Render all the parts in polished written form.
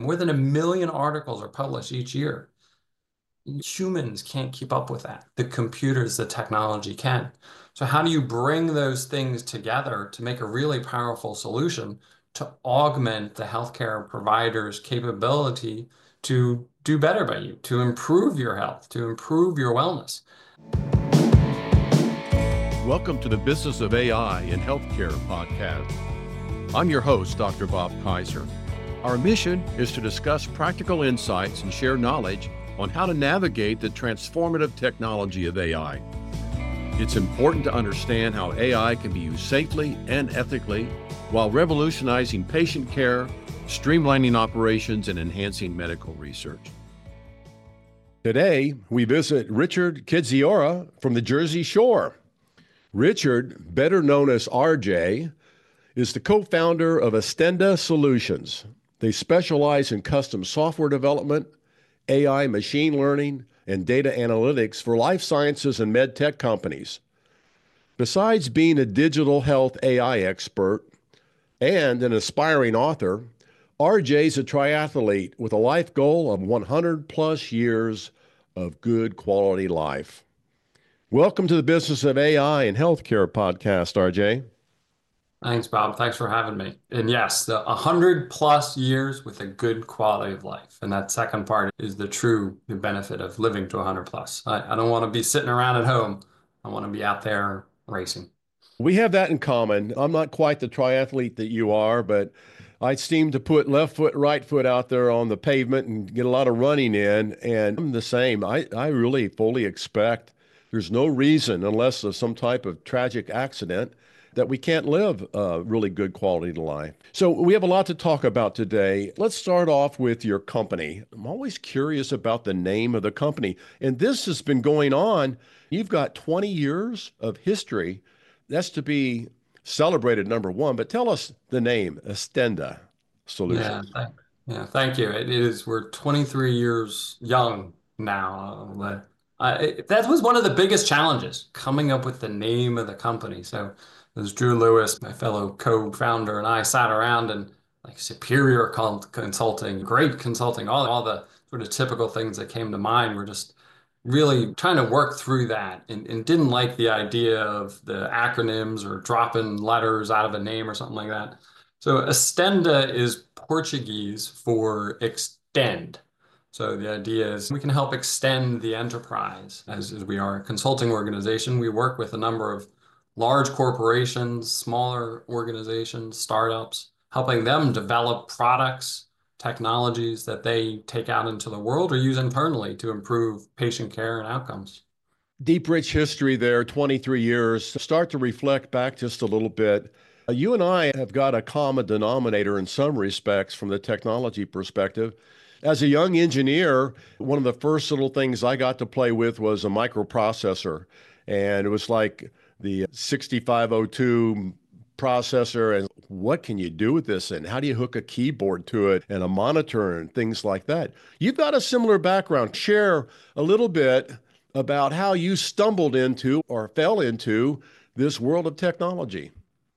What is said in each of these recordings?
More than 1 million articles are published each year. Humans can't keep up with that. The computers, the technology can. So how do you bring those things together to make a really powerful solution to augment the healthcare provider's capability to do better by you, to improve your health, to improve your wellness? Welcome to the Business of AI in Healthcare podcast. I'm your host, Dr. Bob Kaiser. Our mission is to discuss practical insights and share knowledge on how to navigate the transformative technology of AI. It's important to understand how AI can be used safely and ethically while revolutionizing patient care, streamlining operations, and enhancing medical research. Today, we visit Richard Kidziora from the Jersey Shore. Richard, better known as RJ, is the co-founder of Astenda Solutions. They specialize in custom software development, AI, machine learning, and data analytics for life sciences and med tech companies. Besides being a digital health AI expert and an aspiring author, RJ is a triathlete with a life goal of 100 plus years of good quality life. Welcome to the Business of AI in Healthcare podcast, RJ. Thanks, Bob. Thanks for having me. And yes, the 100 plus years with a good quality of life. And that second part is the true benefit of living to 100 plus. I don't want to be sitting around at home. I want to be out there racing. We have that in common. I'm not quite the triathlete that you are, but I seem to put left foot, right foot out there on the pavement and get a lot of running in. And I'm the same. I really fully expect there's no reason, unless there's some type of tragic accident, that we can't live a really good quality of life. So we have a lot to talk about today. Let's start off with your company. I'm always curious about the name of the company. And this has been going on. You've got 20 years of history. That's to be celebrated, number one. But tell us the name, Astenda Yeah, Solutions. thank you. It is, we're 23 years young now. That was one of the biggest challenges, coming up with the name of the company. So as Drew Lewis, my fellow co-founder, and I sat around and like Superior Consulting, great consulting, all the sort of typical things that came to mind were just really trying to work through that and didn't like the idea of the acronyms or dropping letters out of a name or something like that. So Astenda is Portuguese for extend. So the idea is we can help extend the enterprise. As we are a consulting organization, we work with a number of large corporations, smaller organizations, startups, helping them develop products, technologies that they take out into the world or use internally to improve patient care and outcomes. Deep, rich history there, 23 years. Start to reflect back just a little bit. You and I have got a common denominator in some respects from the technology perspective. As a young engineer, one of the first little things I got to play with was a microprocessor. And it was like the 6502 processor. And what can you do with this? And how do you hook a keyboard to it and a monitor and things like that? You've got a similar background. Share a little bit about how you stumbled into or fell into this world of technology.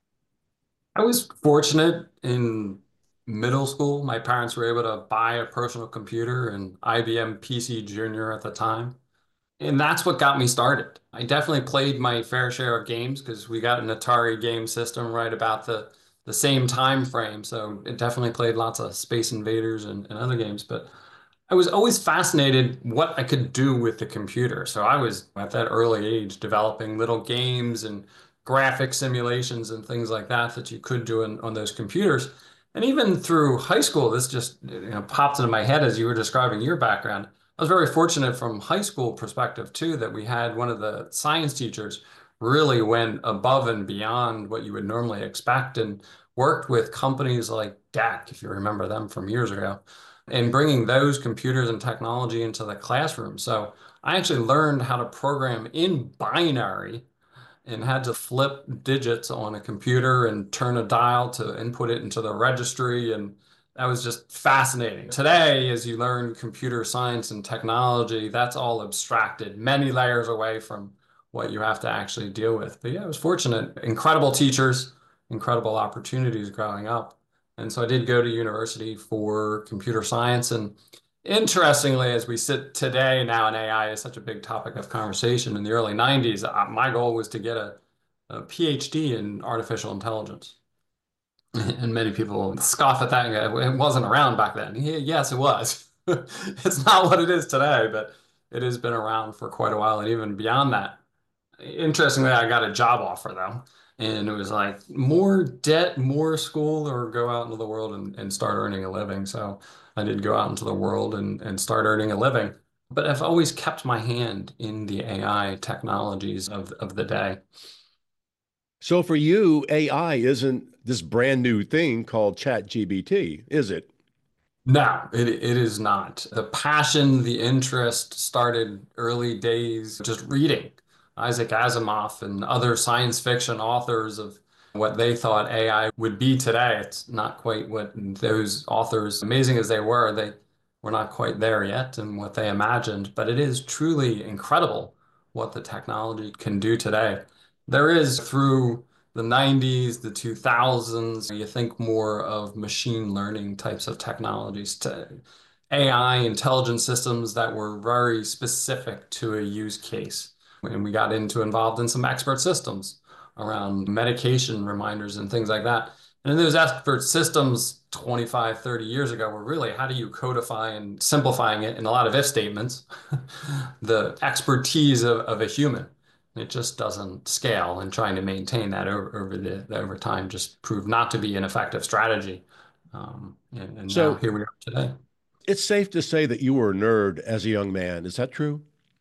I was fortunate in middle school. My parents were able to buy a personal computer, and IBM PC Junior at the time. And that's what got me started. I definitely played my fair share of games because we got an Atari game system right about the same time frame. So it definitely played lots of Space Invaders and other games. But I was always fascinated what I could do with the computer. So I was at that early age developing little games and graphic simulations and things like that that you could do on those computers. And even through high school, this just popped into my head as you were describing your background. I was very fortunate from high school perspective too that we had one of the science teachers really went above and beyond what you would normally expect and worked with companies like DEC, if you remember them from years ago, and bringing those computers and technology into the classroom. So I actually learned how to program in binary and had to flip digits on a computer and turn a dial to input it into the registry. And that was just fascinating. Today, as you learn computer science and technology, that's all abstracted many layers away from what you have to actually deal with. But yeah, I was fortunate. Incredible teachers, incredible opportunities growing up. And so I did go to university for computer science. And interestingly, as we sit today now, and AI is such a big topic of conversation, in the early 90s, my goal was to get a PhD in artificial intelligence. And many people scoff at that and go, it wasn't around back then. Yes, it was. It's not what it is today, but it has been around for quite a while. And even beyond that, interestingly, I got a job offer though. And it was like more debt, more school, or go out into the world and start earning a living. So I did go out into the world and start earning a living. But I've always kept my hand in the AI technologies of the day. So for you, AI isn't this brand new thing called ChatGPT, is it? No, it is not. The passion, the interest started early days just reading Isaac Asimov and other science fiction authors of what they thought AI would be today. It's not quite what those authors, amazing as they were not quite there yet and what they imagined, but it is truly incredible what the technology can do today. There is through the 90s, the 2000s, you think more of machine learning types of technologies to AI intelligent systems that were very specific to a use case. And we got involved in some expert systems around medication reminders and things like that. And those expert systems 25, 30 years ago were really how do you codify and simplifying it in a lot of if statements, the expertise of a human. It just doesn't scale, and trying to maintain that over time just proved not to be an effective strategy. And now So here we are today. it's safe to say that you were a nerd as a young man. Is that true?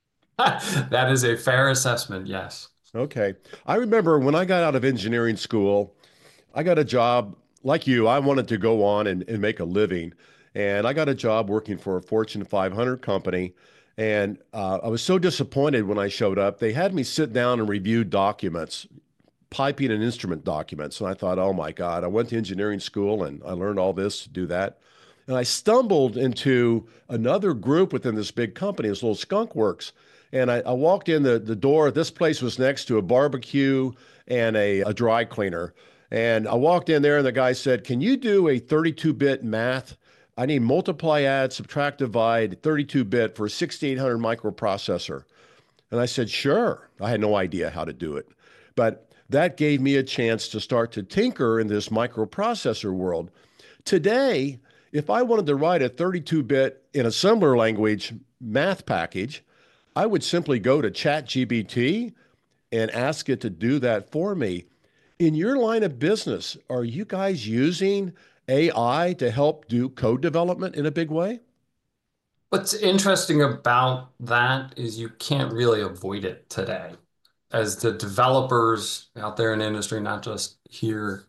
That is a fair assessment, yes. Okay. I remember when I got out of engineering school, I got a job like you. I wanted to go on and make a living. And I got a job working for a Fortune 500 company. And I was so disappointed when I showed up. They had me sit down and review documents, piping and instrument documents. And I thought, oh my God, I went to engineering school and I learned all this to do that. And I stumbled into another group within this big company, this little skunk works. And I walked in the door. This place was next to a barbecue and a dry cleaner. And I walked in there and the guy said, can you do a 32-bit math? I need multiply, add, subtract, divide 32-bit for a 6800 microprocessor. And I said, sure. I had no idea how to do it. But that gave me a chance to start to tinker in this microprocessor world. Today, if I wanted to write a 32-bit in assembler language math package, I would simply go to ChatGPT and ask it to do that for me. In your line of business, are you guys using AI to help do code development in a big way? What's interesting about that is you can't really avoid it today. As the developers out there in the industry, not just here,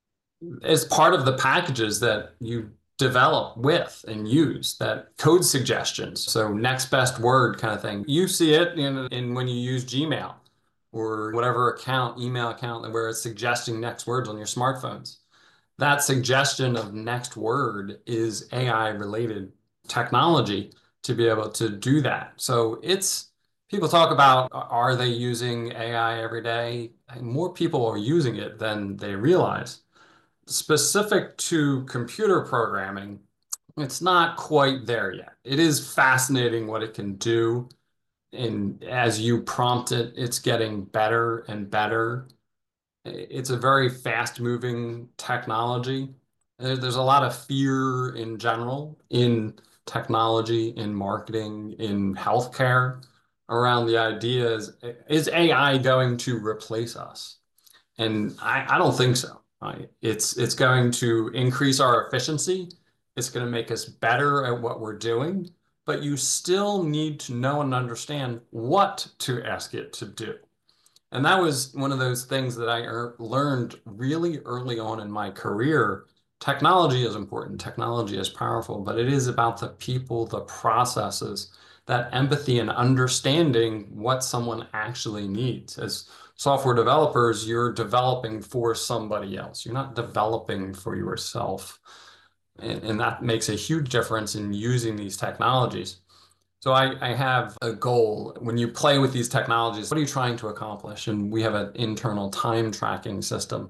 as part of the packages that you develop with and use, that code suggestions, so next best word kind of thing. You see it in when you use Gmail or whatever email account where it's suggesting next words on your smartphones. That suggestion of next word is AI related technology to be able to do that. So people talk about are they using AI every day? More people are using it than they realize. Specific to computer programming, it's not quite there yet. It is fascinating what it can do. And as you prompt it, it's getting better and better. It's a very fast-moving technology. There's a lot of fear in general in technology, in marketing, in healthcare around the idea is AI going to replace us? And I don't think so. It's going to increase our efficiency. It's going to make us better at what we're doing, but you still need to know and understand what to ask it to do. And that was one of those things that I learned really early on in my career. Technology is important, technology is powerful, but it is about the people, the processes, that empathy and understanding what someone actually needs. As software developers, you're developing for somebody else. You're not developing for yourself. And that makes a huge difference in using these technologies. So I have a goal. When you play with these technologies, what are you trying to accomplish? And we have an internal time tracking system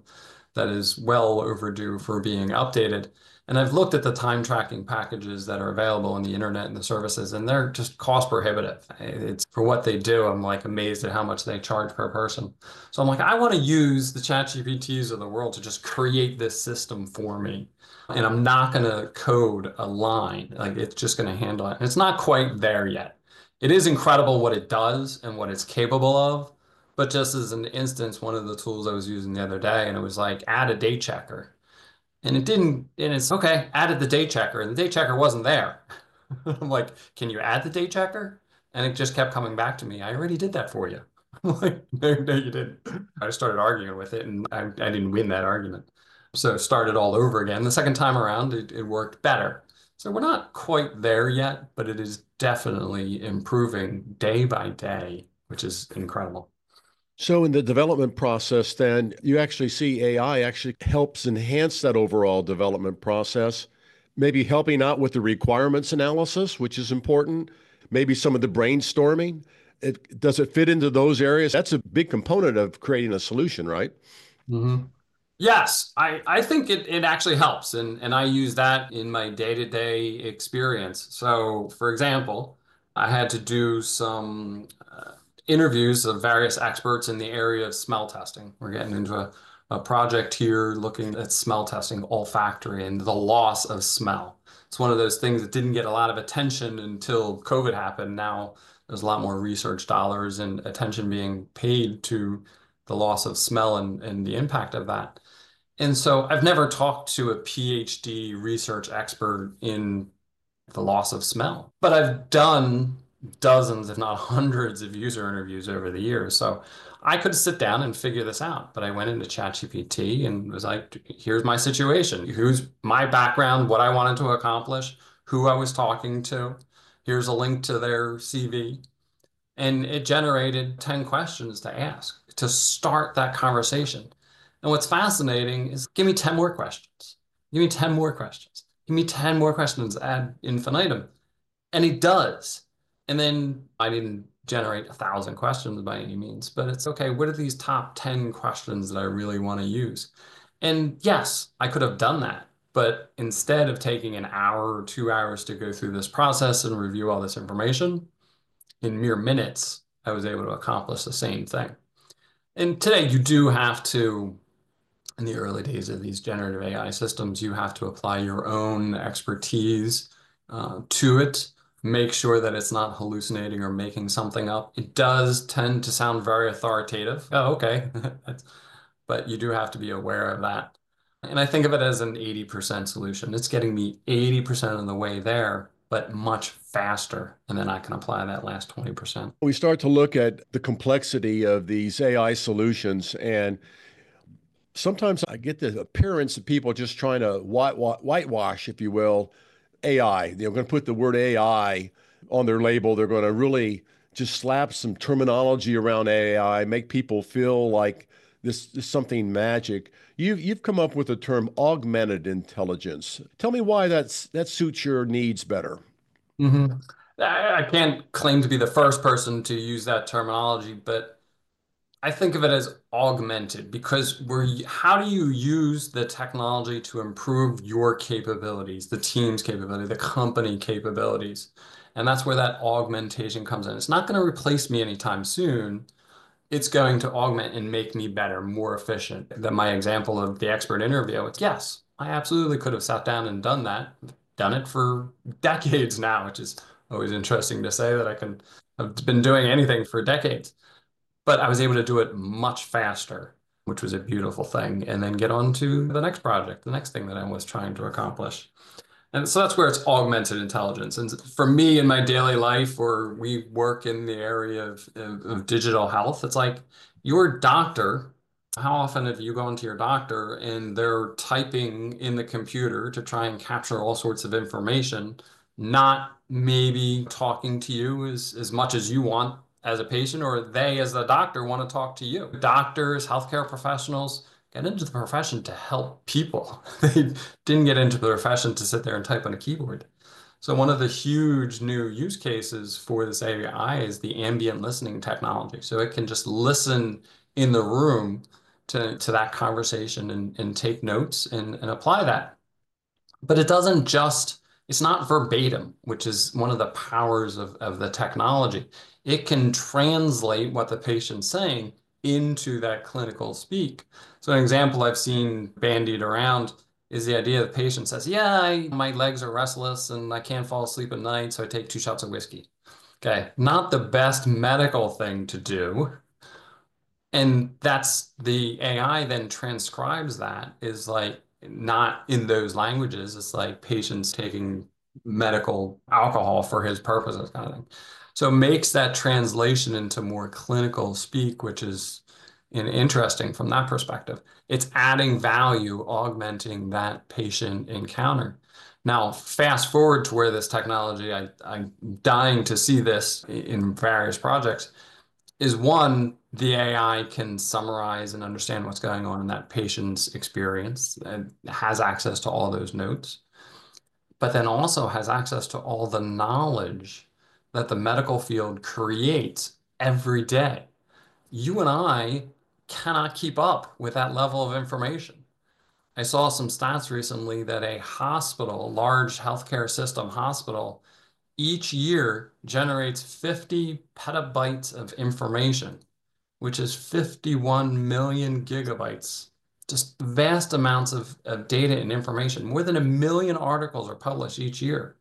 that is well overdue for being updated. And I've looked at the time tracking packages that are available on the internet and the services, and they're just cost prohibitive. It's for what they do. I'm like amazed at how much they charge per person. So I'm like, I want to use the ChatGPTs of the world to just create this system for me. And I'm not going to code a line. Like it's just going to handle it. And it's not quite there yet. It is incredible what it does and what it's capable of. But just as an instance, one of the tools I was using the other day, and it was like, add a date checker. And it didn't, and it's okay, added the date checker, and the date checker wasn't there. I'm like, can you add the date checker? And it just kept coming back to me. I already did that for you. I'm like, no, no, you didn't. I started arguing with it, and I didn't win that argument. So started all over again. The second time around, it worked better. So we're not quite there yet, but it is definitely improving day by day, which is incredible. So in the development process, then you actually see AI actually helps enhance that overall development process, maybe helping out with the requirements analysis, which is important, maybe some of the brainstorming. Does it fit into those areas? That's a big component of creating a solution, right? Mhm. Yes, I think it actually helps. And I use that in my day-to-day experience. So, for example, I had to do some interviews of various experts in the area of smell testing. We're getting into a project here looking at smell testing, olfactory, and the loss of smell. It's one of those things that didn't get a lot of attention until COVID happened. Now there's a lot more research dollars and attention being paid to the loss of smell and the impact of that. And so I've never talked to a PhD research expert in the loss of smell, but I've done dozens, if not hundreds, of user interviews over the years. So I could sit down and figure this out. But I went into ChatGPT and was like, here's my situation. Who's my background, what I wanted to accomplish, who I was talking to. Here's a link to their CV. And it generated 10 questions to ask to start that conversation. And what's fascinating is give me 10 more questions. Give me 10 more questions. Give me 10 more questions ad infinitum. And it does. And then I didn't generate 1,000 questions by any means, but it's okay. What are these top 10 questions that I really want to use? And yes, I could have done that. But instead of taking an hour or 2 hours to go through this process and review all this information, in mere minutes, I was able to accomplish the same thing. And today, you do have to, in the early days of these generative AI systems, you have to apply your own expertise to it. Make sure that it's not hallucinating or making something up. It does tend to sound very authoritative. Oh, okay. But you do have to be aware of that. And I think of it as an 80% solution. It's getting me 80% of the way there, but much faster. And then I can apply that last 20%. We start to look at the complexity of these AI solutions, and sometimes I get the appearance of people just trying to whitewash, if you will, AI. They're going to put the word AI on their label. They're going to really just slap some terminology around AI, make people feel like this is something magic. You've come up with the term augmented intelligence. Tell me why that suits your needs better. hmm I can't claim to be the first person to use that terminology, but I think of it as augmented because how do you use the technology to improve your capabilities, the team's capability, the company capabilities? And that's where that augmentation comes in. It's not going to replace me anytime soon. It's going to augment and make me better, more efficient. That my example of the expert interview, it's yes, I absolutely could have sat down and done that, done it for decades now, which is always interesting to say that I can have been doing anything for decades. But I was able to do it much faster, which was a beautiful thing, and then get on to the next project, the next thing that I was trying to accomplish. And so that's where it's augmented intelligence. And for me in my daily life, or we work in the area of digital health, it's like your doctor. How often have you gone to your doctor and they're typing in the computer to try and capture all sorts of information, not maybe talking to you as much as you want as a patient, or they as the doctor want to talk to you? Doctors, healthcare professionals, get into the profession to help people. They didn't get into the profession to sit there and type on a keyboard. So one of the huge new use cases for this AI is the ambient listening technology. So it can just listen in the room to that conversation and take notes and apply that. But it doesn't just, it's not verbatim, which is one of the powers of the technology. It can translate what the patient's saying into that clinical speak. So an example I've seen bandied around is the idea the patient says, yeah, my legs are restless and I can't fall asleep at night, so I take 2 shots of whiskey. Okay, not the best medical thing to do. And that's the AI then transcribes that is like not in those languages. It's like patients taking medical alcohol for his purposes kind of thing. So it makes that translation into more clinical speak, which is interesting from that perspective. It's adding value, augmenting that patient encounter. Now, fast forward to where this technology, I'm dying to see this in various projects is one, the AI can summarize and understand what's going on in that patient's experience and has access to all those notes, but then also has access to all the knowledge that the medical field creates every day. You and I cannot keep up with that level of information. I saw some stats recently that a hospital, a large healthcare system hospital, each year generates 50 petabytes of information, which is 51 million gigabytes. Just vast amounts of data and information. More than 1 million articles are published each year.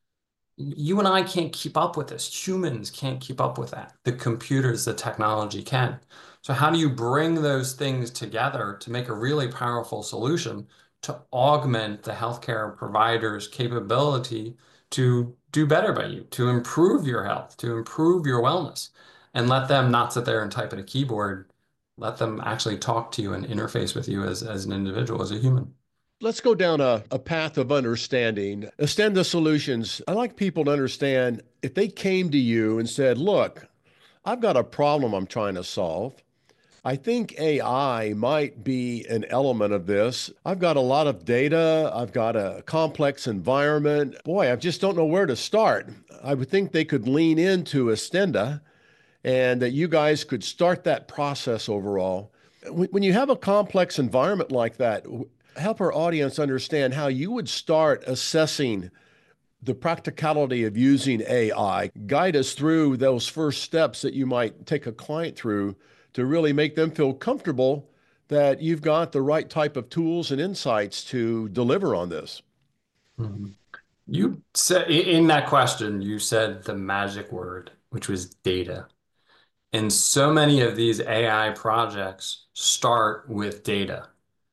You and I can't keep up with this. Humans can't keep up with that. The computers, the technology can. So how do you bring those things together to make a really powerful solution to augment the healthcare provider's capability to do better by you, to improve your health, to improve your wellness, and let them not sit there and type at a keyboard, let them actually talk to you and interface with you as an individual, as a human. Let's go down a path of understanding. Astenda Solutions, I like people to understand if they came to you and said, look, I've got a problem I'm trying to solve. I think AI might be an element of this. I've got a lot of data. I've got a complex environment. Boy, I just don't know where to start. I would think they could lean into Astenda and that you guys could start that process overall. When you have a complex environment like that, help our audience understand how you would start assessing the practicality of using AI. Guide us through those first steps that you might take a client through to really make them feel comfortable that you've got the right type of tools and insights to deliver on this. Mhm. You said in that question, you said the magic word, which was data. And so many of these AI projects start with data.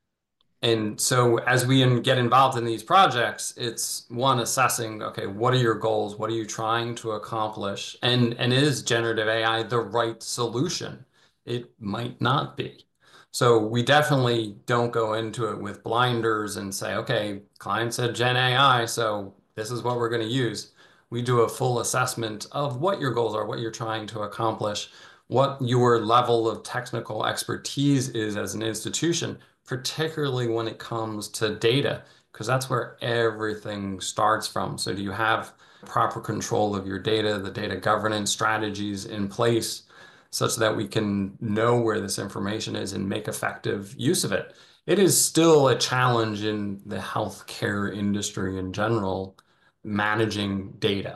And so as we get involved in these projects, it's one assessing, okay, what are your goals? What are you trying to accomplish? And is generative AI the right solution? It might not be. So we definitely don't go into it with blinders and say, okay, client said Gen AI, so this is what we're going to use. We do a full assessment of what your goals are, what you're trying to accomplish, what your level of technical expertise is as an institution, particularly when it comes to data, because that's where everything starts from. So do you have proper control of your data, the data governance strategies in place such that we can know where this information is and make effective use of it? It is still a challenge in the healthcare industry in general, managing data.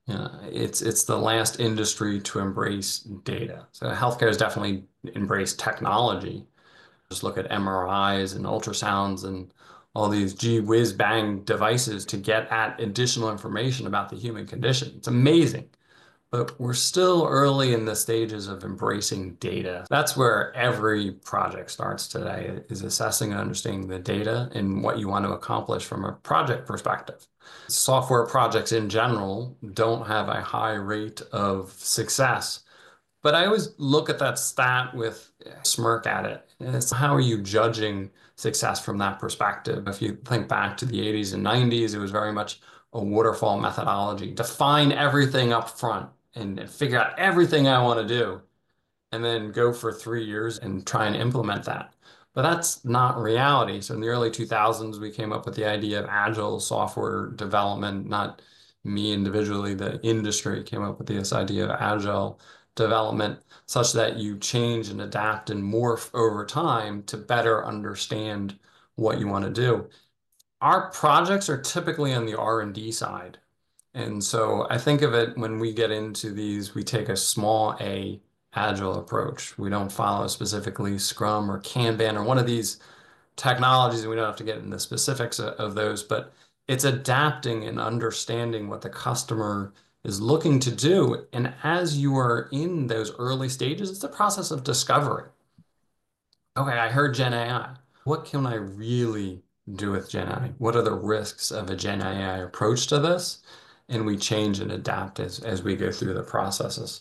It's the last industry to embrace data. So healthcare has definitely embraced technology. Just look at MRIs and ultrasounds and all these gee whiz bang devices to get at additional information about the human condition. It's amazing. But we're still early in the stages of embracing data. That's where every project starts today, is assessing and understanding the data and what you want to accomplish from a project perspective. Software projects in general don't have a high rate of success, but I always look at that stat with a smirk at it. And it's how are you judging success from that perspective? If you think back to the 80s and 90s, it was very much a waterfall methodology. Define everything up front and figure out everything I want to do, and then go for 3 years and try and implement that. But that's not reality. So in the early 2000s, we came up with the idea of agile software development, not me individually, the industry came up with this idea of agile development such that you change and adapt and morph over time to better understand what you want to do. Our projects are typically on the R&D side. And so I think of it when we get into these, we take a small A agile approach. We don't follow specifically Scrum or Kanban or one of these technologies, and we don't have to get into the specifics of those, but it's adapting and understanding what the customer is looking to do. And as you are in those early stages, it's a process of discovery. Okay, I heard Gen AI. What can I really do with Gen AI? What are the risks of a Gen AI approach to this? And we change and adapt as we go through the processes.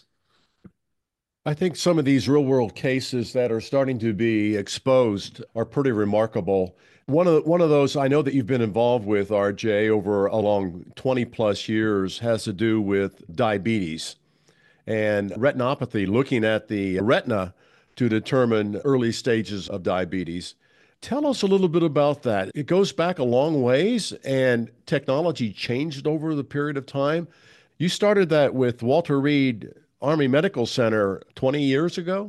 I think some of these real world cases that are starting to be exposed are pretty remarkable. One of those I know that you've been involved with, RJ, over a long 20 plus years has to do with diabetes and retinopathy, looking at the retina to determine early stages of diabetes. Tell us a little bit about that. It goes back a long ways and technology changed over the period of time. You started that with Walter Reed Army Medical Center 20 years ago?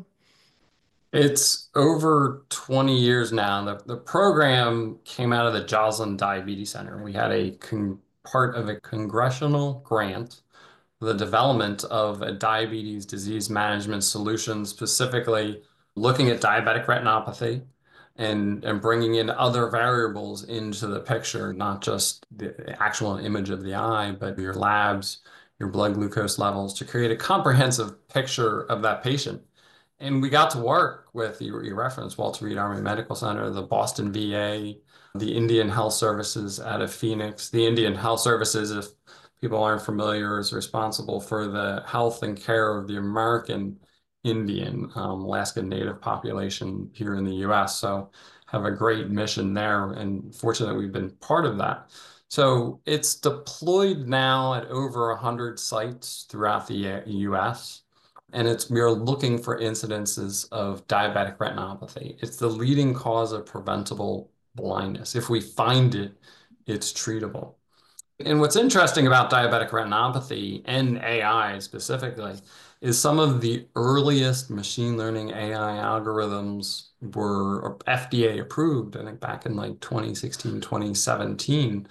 It's over 20 years now. The program came out of the Joslin Diabetes Center. We had part of a congressional grant the development of a diabetes disease management solution, specifically looking at diabetic retinopathy and bringing in other variables into the picture, not just the actual image of the eye, but your labs, your blood glucose levels to create a comprehensive picture of that patient. And we got to work with, you referenced Walter Reed Army Medical Center, the Boston VA, the Indian Health Services out of Phoenix. The Indian Health Services, if people aren't familiar, is responsible for the health and care of the American Indian, Alaska Native population here in the US. So have a great mission there. And fortunately, we've been part of that. So it's deployed now at over 100 sites throughout the US. And we are looking for incidences of diabetic retinopathy. It's the leading cause of preventable blindness. If we find it, it's treatable. And what's interesting about diabetic retinopathy and AI specifically is some of the earliest machine learning AI algorithms were FDA approved, I think back in like 2016, 2017.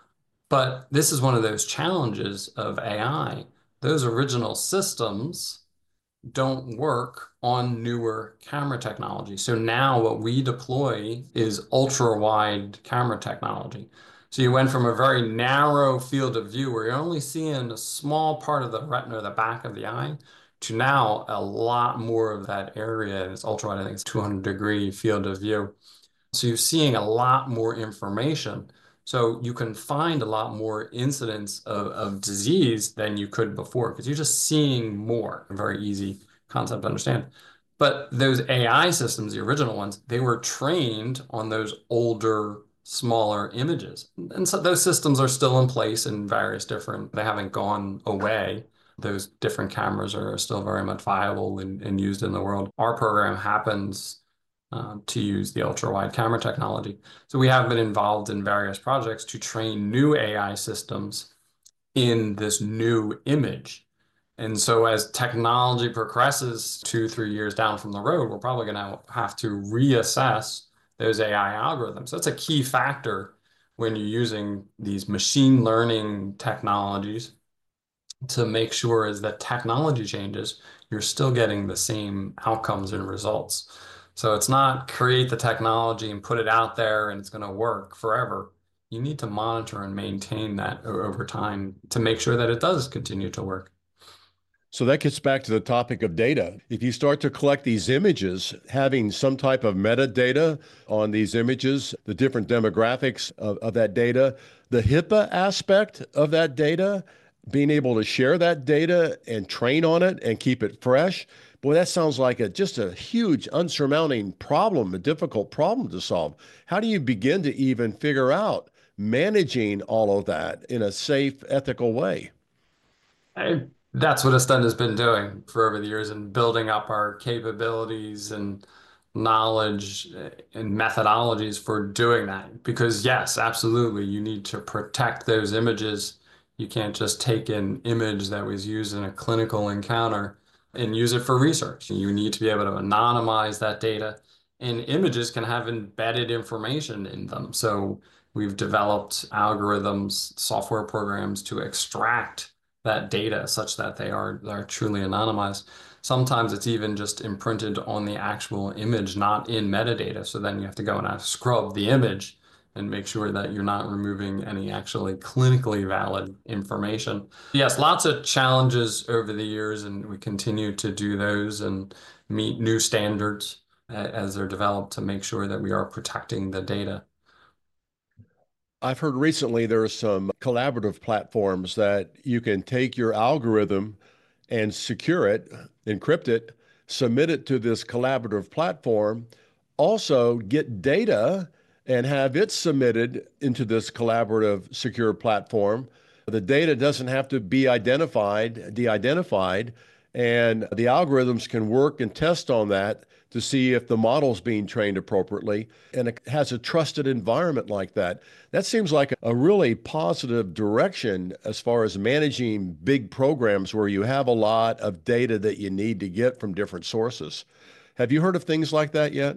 But this is one of those challenges of AI. Those original systems don't work on newer camera technology. So now what we deploy is ultra wide camera technology. So you went from a very narrow field of view where you're only seeing a small part of the retina or the back of the eye to now a lot more of that area. It's ultra wide, I think it's 200-degree field of view. So you're seeing a lot more information. So you can find a lot more incidents of disease than you could before because you're just seeing more. A very easy concept to understand. But those AI systems, the original ones, they were trained on those older, smaller images. And so those systems are still in place in various different, they haven't gone away. Those different cameras are still very much viable and used in the world. Our program happens to use the ultra wide camera technology. So we have been involved in various projects to train new AI systems in this new image. And so as technology progresses 2, 3 years down from the road, we're probably going to have to reassess those AI algorithms. That's a key factor when you're using these machine learning technologies to make sure as the technology changes, you're still getting the same outcomes and results. So it's not create the technology and put it out there and it's going to work forever. You need to monitor and maintain that over time to make sure that it does continue to work. So that gets back to the topic of data. If you start to collect these images, having some type of metadata on these images, the different demographics of that data, the HIPAA aspect of that data, being able to share that data and train on it and keep it fresh. Boy, that sounds like just a huge unsurmounting problem, a difficult problem to solve. How do you begin to even figure out managing all of that in a safe, ethical way? That's what Ascend has been doing for over the years and building up our capabilities and knowledge and methodologies for doing that. Because yes, absolutely, you need to protect those images. You can't just take an image that was used in a clinical encounter and use it for research. You need to be able to anonymize that data, and images can have embedded information in them. So we've developed algorithms, software programs to extract that data such that are truly anonymized. Sometimes it's even just imprinted on the actual image, not in metadata. So then you have to go and scrub the image and make sure that you're not removing any actually clinically valid information. Yes, lots of challenges over the years, and we continue to do those and meet new standards as they're developed to make sure that we are protecting the data. I've heard recently there are some collaborative platforms that you can take your algorithm and secure it, encrypt it, submit it to this collaborative platform, also get data and have it submitted into this collaborative secure platform. The data doesn't have to be identified, de-identified, and the algorithms can work and test on that to see if the model's being trained appropriately. And it has a trusted environment like that. That seems like a really positive direction as far as managing big programs where you have a lot of data that you need to get from different sources. Have you heard of things like that yet?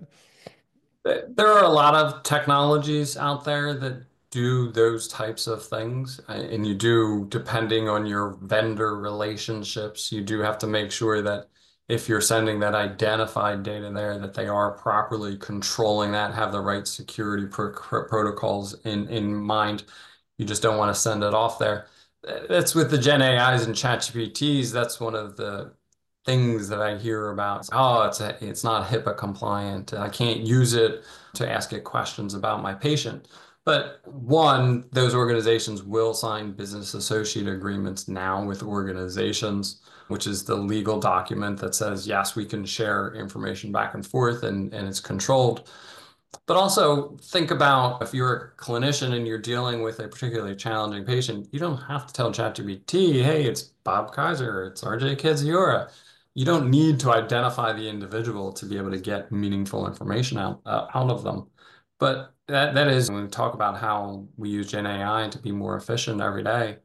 There are a lot of technologies out there that do those types of things, and you do, depending on your vendor relationships, you do have to make sure that if you're sending that identified data there, that they are properly controlling that, have the right security protocols in mind. You just don't want to send it off there. That's with the Gen AIs and ChatGPTs. That's one of the things that I hear about. Oh, it's not HIPAA compliant. I can't use it to ask it questions about my patient. But one, those organizations will sign business associate agreements now with organizations, which is the legal document that says, yes, we can share information back and forth and it's controlled. But also think about if you're a clinician and you're dealing with a particularly challenging patient, you don't have to tell ChatGPT, hey, it's Bob Kaiser, it's RJ Kadziora. You don't need to identify the individual to be able to get meaningful information out of them. But that is when we talk about how we use Gen AI to be more efficient every day,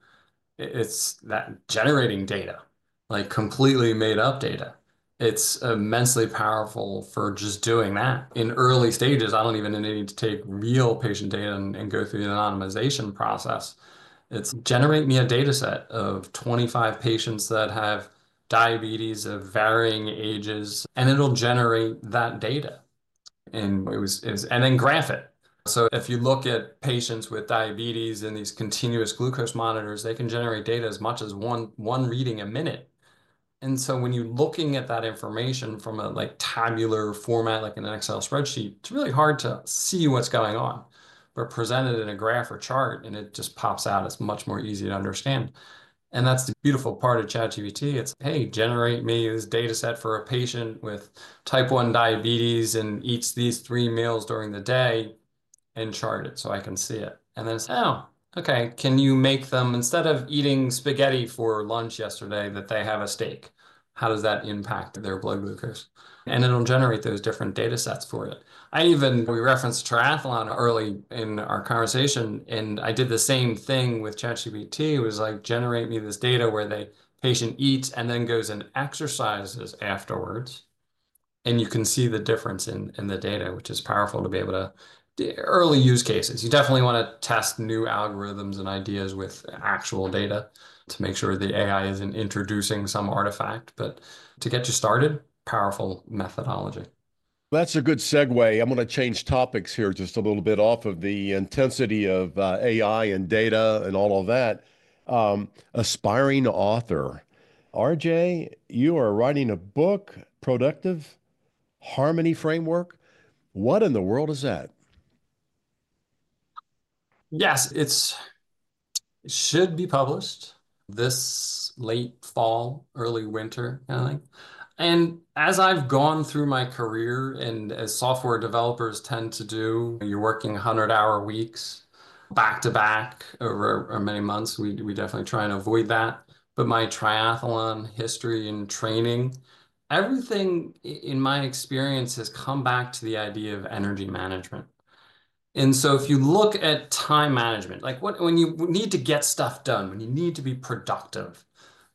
it's that generating data, like completely made up data. It's immensely powerful for just doing that. In early stages, I don't even need to take real patient data and go through the anonymization process. It's generate me a data set of 25 patients that have diabetes of varying ages, and it'll generate that data. And and then graph it. So if you look at patients with diabetes and these continuous glucose monitors, they can generate data as much as one reading a minute. And so when you're looking at that information from a like tabular format, like in an Excel spreadsheet, it's really hard to see what's going on. But presented in a graph or chart, and it just pops out. It's much more easy to understand. And that's the beautiful part of ChatGPT. It's, hey, generate me this data set for a patient with type 1 diabetes and eats these 3 meals during the day and chart it so I can see it. And then it's, oh, okay, can you make them, instead of eating spaghetti for lunch yesterday, that they have a steak? How does that impact their blood glucose? And it'll generate those different data sets for it. We referenced triathlon early in our conversation, and I did the same thing with ChatGPT. It was like, generate me this data where the patient eats and then goes and exercises afterwards. And you can see the difference in the data, which is powerful to be able to early use cases. You definitely want to test new algorithms and ideas with actual data to make sure the AI isn't introducing some artifact. But to get you started, powerful methodology. That's a good segue. I'm going to change topics here just a little bit off of the intensity of AI and data and all of that. Aspiring author. RJ, you are writing a book, Productive Harmony Framework. What in the world is that? Yes, it should be published this late fall, early winter, kind of thing. And as I've gone through my career, and as software developers tend to do, you're working 100-hour weeks back to back over many months. We definitely try and avoid that. But my triathlon history and training, everything in my experience has come back to the idea of energy management. And so if you look at time management, like when you need to get stuff done, when you need to be productive,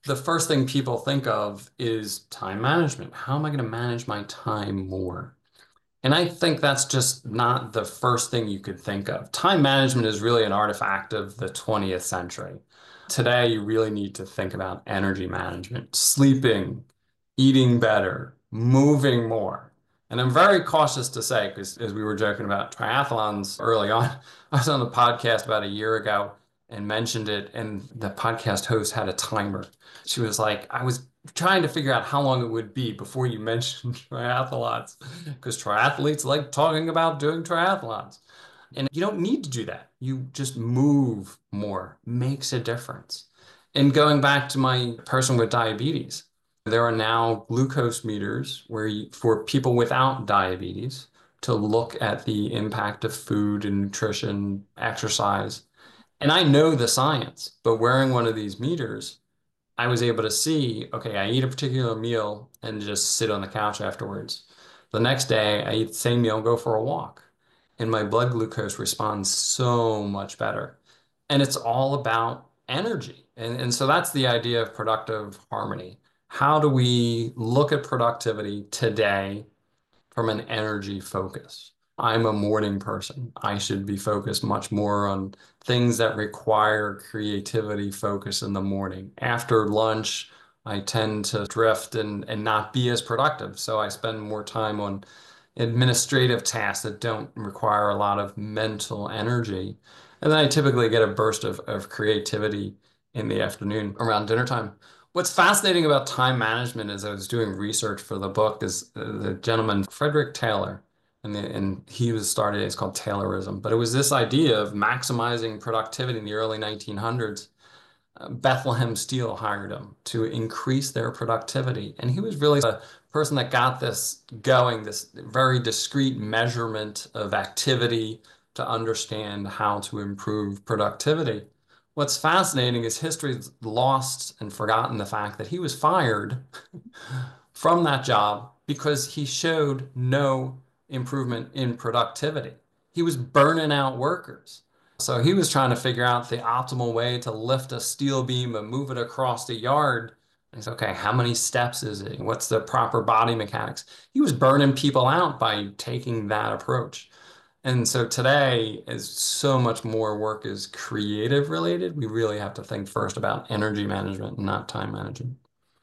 the first thing people think of is time management. How am I going to manage my time more? And I think that's just not the first thing you could think of. Time management is really an artifact of the 20th century. Today, you really need to think about energy management, sleeping, eating better, moving more. And I'm very cautious to say, because as we were joking about triathlons early on, I was on the podcast about a year ago and mentioned it, and the podcast host had a timer. She was like, I was trying to figure out how long it would be before you mentioned triathlons, because triathletes like talking about doing triathlons. And you don't need to do that. You just move more, makes a difference. And going back to my person with diabetes, there are now glucose meters for people without diabetes to look at the impact of food and nutrition, exercise. And I know the science, but wearing one of these meters, I was able to see, okay, I eat a particular meal and just sit on the couch afterwards. The next day, I eat the same meal, go for a walk, and my blood glucose responds so much better. And it's all about energy. And so that's the idea of productive harmony. How do we look at productivity today from an energy focus? I'm a morning person. I should be focused much more on things that require creativity focus in the morning. After lunch, I tend to drift and not be as productive. So I spend more time on administrative tasks that don't require a lot of mental energy. And then I typically get a burst of creativity in the afternoon around dinner time. What's fascinating about time management as I was doing research for the book is the gentleman, Frederick Taylor, and he was started, it's called Taylorism, but it was this idea of maximizing productivity in the early 1900s. Bethlehem Steel hired him to increase their productivity. And he was really the person that got this going, this very discrete measurement of activity to understand how to improve productivity. What's fascinating is history's lost and forgotten the fact that he was fired from that job because he showed no improvement in productivity. He was burning out workers. So he was trying to figure out the optimal way to lift a steel beam and move it across the yard. And he's okay, how many steps is it? What's the proper body mechanics? He was burning people out by taking that approach. And so today, as so much more work is creative related, we really have to think first about energy management, not time management.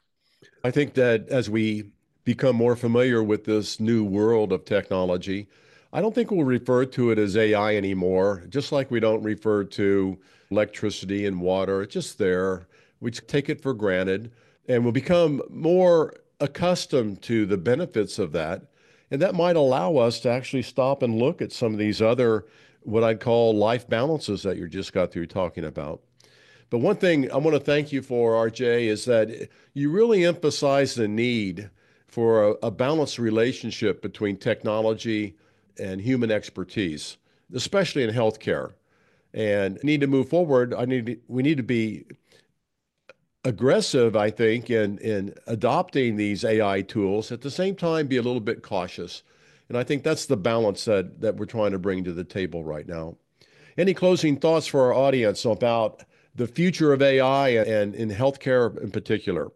I think that as we become more familiar with this new world of technology, I don't think we'll refer to it as AI anymore, just like we don't refer to electricity and water. It's just there. We just take it for granted and we'll become more accustomed to the benefits of that. And that might allow us to actually stop and look at some of these other, what I'd call life balances that you just got through talking about. But one thing I want to thank you for, RJ, is that you really emphasize the need for a balanced relationship between technology and human expertise, especially in healthcare. And need to move forward. We need to be aggressive, I think, in adopting these AI tools. At the same time, be a little bit cautious. And I think that's the balance that we're trying to bring to the table right now. Any closing thoughts for our audience about the future of AI and in healthcare in particular?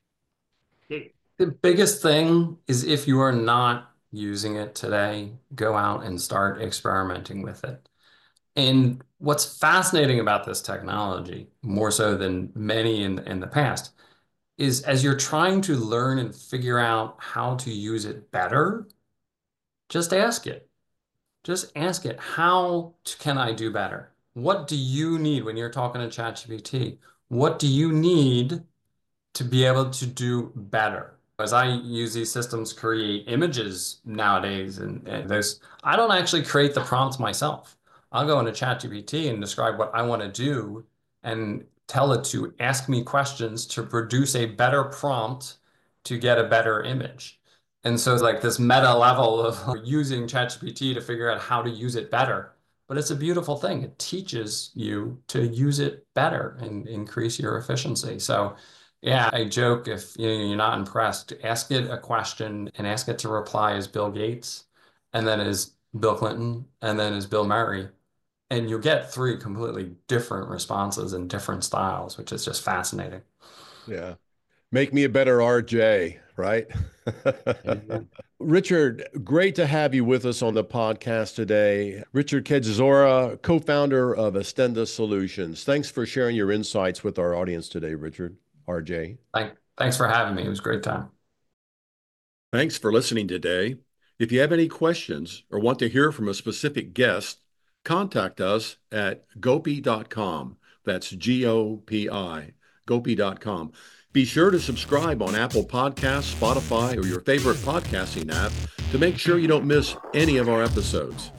The biggest thing is if you are not using it today, go out and start experimenting with it. And what's fascinating about this technology, more so than many in the past, is as you're trying to learn and figure out how to use it better, just ask it. Just ask it, how can I do better? What do you need when you're talking to ChatGPT? What do you need to be able to do better? As I use these systems to create images nowadays, and those, I don't actually create the prompts myself. I'll go into ChatGPT and describe what I want to do and tell it to ask me questions to produce a better prompt to get a better image. And so it's like this meta level of using ChatGPT to figure out how to use it better. But it's a beautiful thing. It teaches you to use it better and increase your efficiency. So yeah, I joke if you're not impressed, ask it a question and ask it to reply as Bill Gates, and then as Bill Clinton, and then as Bill Murray. And you'll get three completely different responses in different styles, which is just fascinating. Yeah. Make me a better RJ, right? Yeah. Richard, great to have you with us on the podcast today. Richard Kedzora, co-founder of Astenda Solutions. Thanks for sharing your insights with our audience today, Richard, RJ. Thanks for having me. It was a great time. Thanks for listening today. If you have any questions or want to hear from a specific guest, contact us at gopi.com. That's GOPI, gopi.com. Be sure to subscribe on Apple Podcasts, Spotify, or your favorite podcasting app to make sure you don't miss any of our episodes.